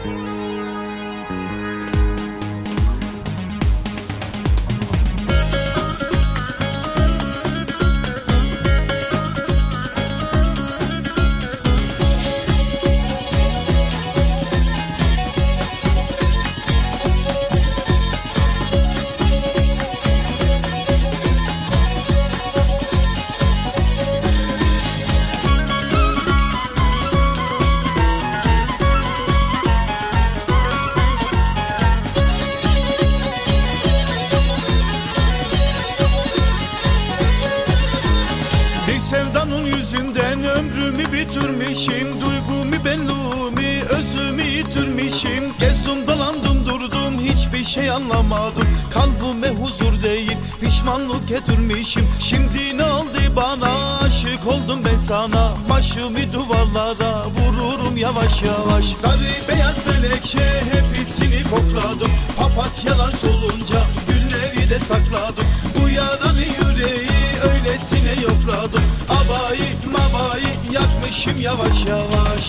Sevdanın yüzünden ömrümü bitirmişim, duygumu benliğimi özümü yitirmişim. Gezdim dolandım durdum, hiçbir şey anlamadım. Kalbime huzur değil, pişmanlık getirmişim. Şimdi ne oldu bana, aşık oldum ben sana. Başımı duvarlara vururum yavaş yavaş. Sarı beyaz melekçe hepsini kokladım. Papatyalar solunca gülleri de sakladım. Bu yaralı yüreği öylesine yokladım. Abayı mabayı yakmışım yavaş yavaş.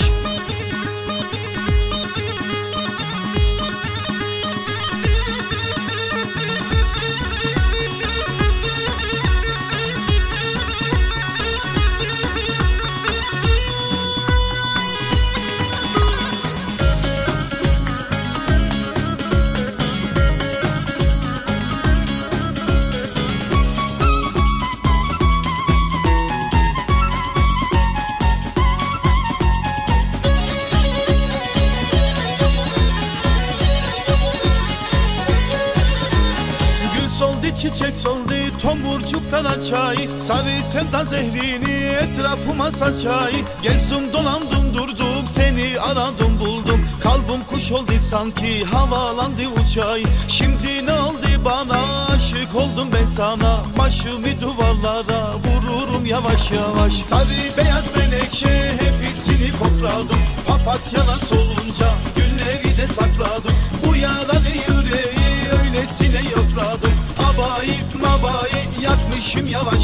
Soldu çiçek soldu tomurcuktan açay. Sarı sevda zehrini etrafıma saçay. Gezdim dolandım durdum, seni aradım buldum. Kalbim kuş oldu sanki havalandı uçay. Şimdi ne oldu bana, aşık oldum ben sana. Başımı duvarlara vururum yavaş yavaş. Sarı beyaz melekçe hepsini kokladım. Papatyalar solunca gülleri de sakladım. Bu yaralı yüreği öylesine yokladım. Abayı mabayı yakmışım yavaş